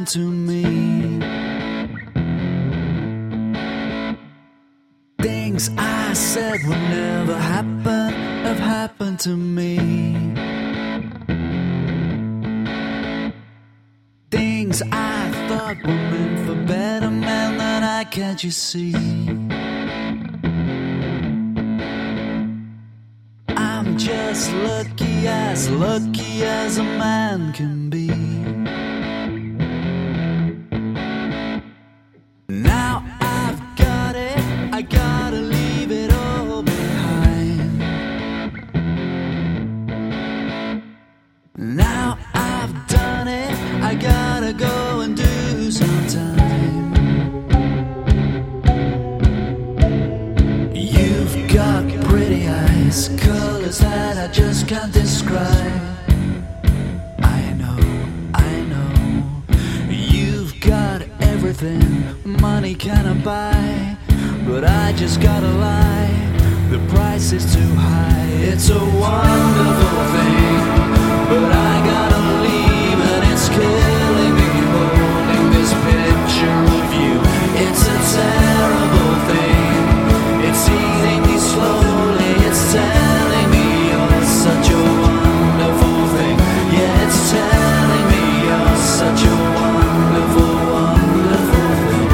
happened to me. Things I said would never happen have happened to me. Things I thought were meant for better men than I, can't you see? I'm just lucky as a man can be. Now I've got it, I gotta leave it all behind. Now I've done it, I gotta go and do some time. You've got pretty eyes, colors that I just can't describe. I know, you've got everything money cannot buy, but I just gotta lie, the price is too high. It's a wonderful thing, but I gotta leave and it's killing me, holding this picture of you. It's a terrible thing, it's eating me slowly, it's telling me you're such a wonderful thing. Yeah, it's telling me you're such a wonderful, wonderful thing.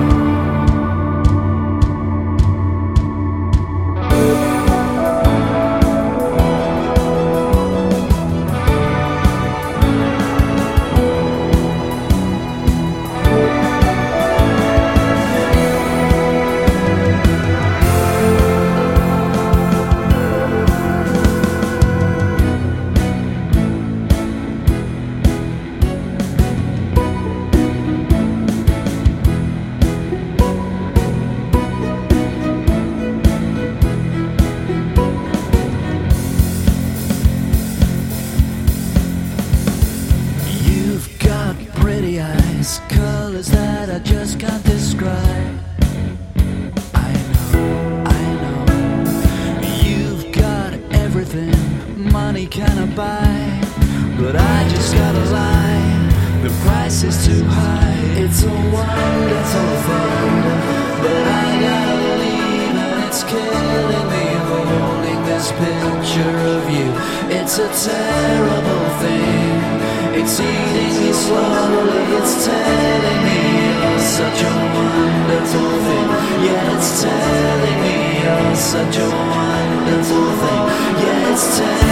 Colors that I just can't describe. I know, you've got everything money cannot buy, but I just gotta lie, the price is too high. It's a wonderful thing, but I gotta leave and it's killing me, holding this picture of you. It's a terrible thing, it's eating me slowly, it's telling me you're such a wonderful thing. Yeah, it's telling me you're such a wonderful thing. Yeah, it's telling